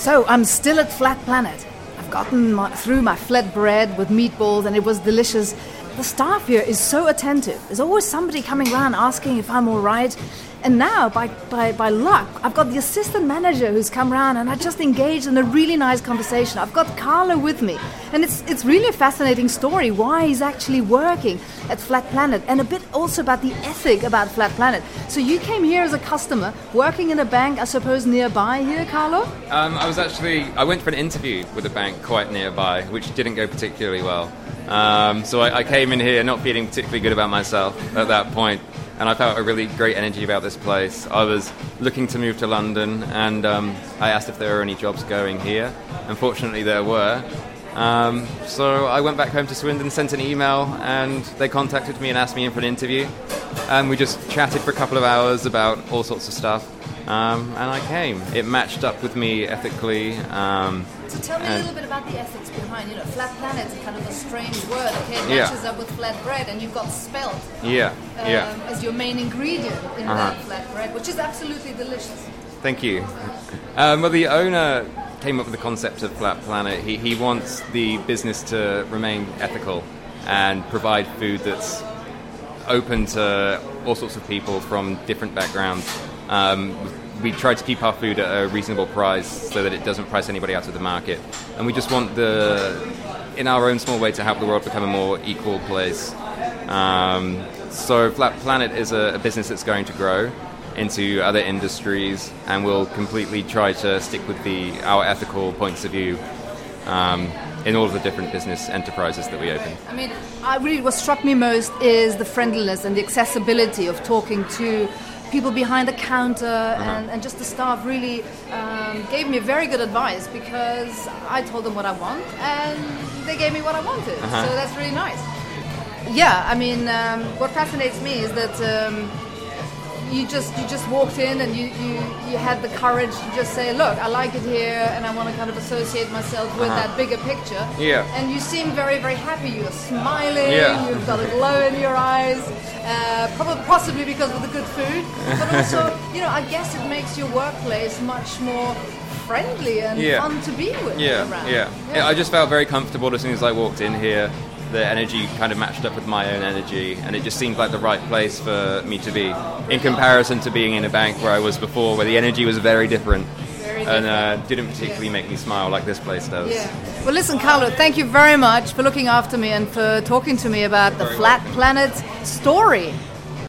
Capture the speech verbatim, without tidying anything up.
So I'm still at Flat Planet. I've gotten my, through my flat bread with meatballs, and it was delicious. The staff here is so attentive. There's always somebody coming around asking if I'm all right. And now, by, by, by luck, I've got the assistant manager who's come around, and I just engaged in a really nice conversation. I've got Carlo with me. And it's it's really a fascinating story why he's actually working at Flat Planet, and a bit also about the ethic about Flat Planet. So you came here as a customer, working in a bank, I suppose, nearby here, Carlo? Um, I was actually, I went for an interview with a bank quite nearby, which didn't go particularly well. Um, so I, I came in here not feeling particularly good about myself at that point. And I felt a really great energy about this place. I was looking to move to London, and um, I asked if there were any jobs going here. Unfortunately, there were. Um, so I went back home to Swindon, sent an email, and they contacted me and asked me in for an interview. And we just chatted for a couple of hours about all sorts of stuff. Um, and I came. It matched up with me ethically. Um, so tell me a little bit about the ethics behind, you know, Flat Planet is kind of a strange word, okay? It matches yeah. up with flat bread, and you've got spelt yeah. Um, yeah. as your main ingredient in uh-huh. that flat bread, which is absolutely delicious. Thank you. Um, well, the owner came up with the concept of Flat Planet. He, he wants the business to remain ethical and provide food that's open to all sorts of people from different backgrounds. Um, we try to keep our food at a reasonable price so that it doesn't price anybody out of the market. And we just want the, in our own small way, to help the world become a more equal place. Um, so Flat Planet is a, a business that's going to grow into other industries, and we'll completely try to stick with the our ethical points of view um, in all of the different business enterprises that we open. I mean, I really, what struck me most is the friendliness and the accessibility of talking to people behind the counter, uh-huh. and, and just the staff really um, gave me very good advice, because I told them what I want and they gave me what I wanted. Uh-huh. So that's really nice. Yeah, I mean, um, what fascinates me is that um, you just you just walked in and you, you, you had the courage to just say, look, I like it here and I want to kind of associate myself with uh-huh. that bigger picture. Yeah. And you seem very, very happy. You're smiling, yeah. you've got a glow in your eyes, uh, probably possibly because of the good food, but also, you know, I guess it makes your workplace much more friendly and yeah. fun to be with yeah. around. Yeah. yeah, I just felt very comfortable as soon as I walked in here. The energy kind of matched up with my own energy, and it just seemed like the right place for me to be, in comparison to being in a bank where I was before, where the energy was very different, very different. and uh, didn't particularly yeah. make me smile like this place does. Yeah. Well, listen, Carlo, thank you very much for looking after me and for talking to me about the Flat Planet story.